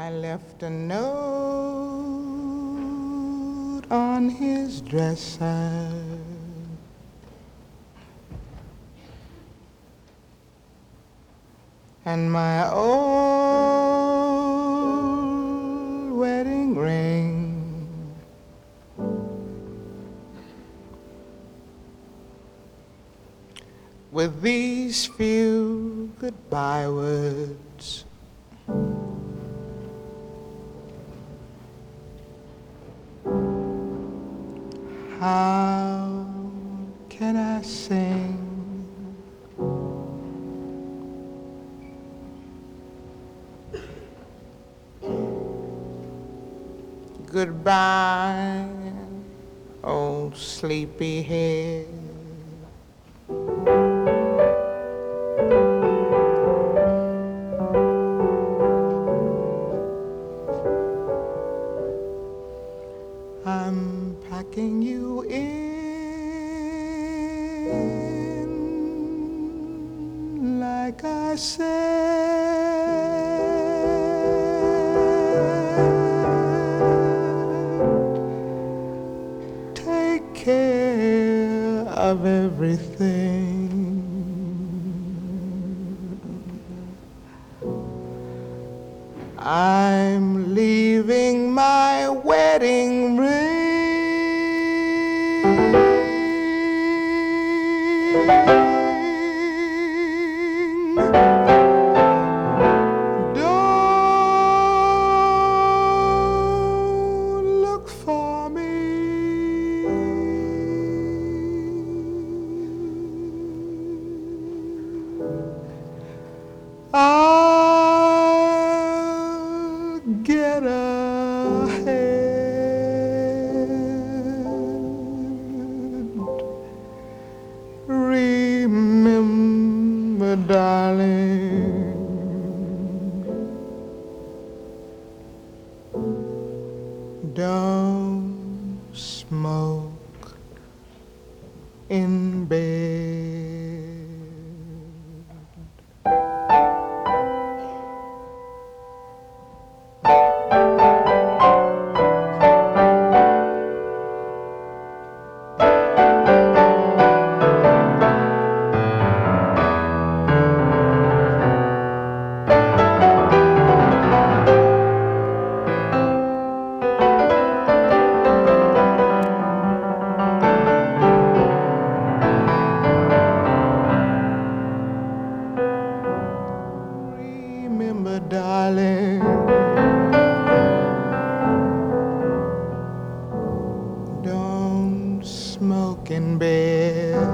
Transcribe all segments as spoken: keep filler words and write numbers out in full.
I left a note on his dresser. And my old wedding ring. With these few goodbye words, how can I sing? Goodbye, old sleepyhead. I'm packing you in like I said. Take care of everything. I'm leaving my wedding ring. Don't look for me. I'll get ahead. Remember, darling, don't smoke in bed. Remember, darling, don't smoke in bed.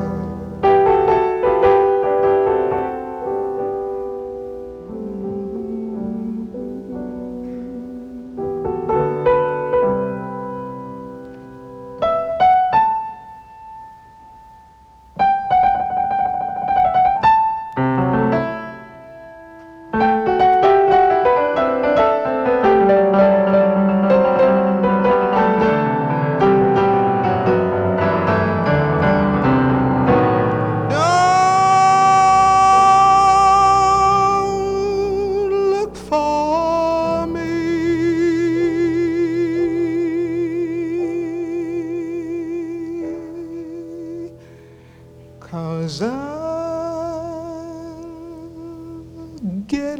Cause I'll get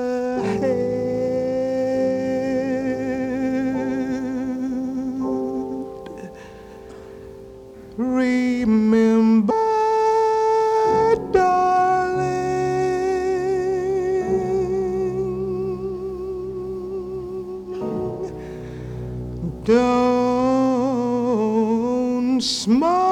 ahead. Remember, darling, don't smoke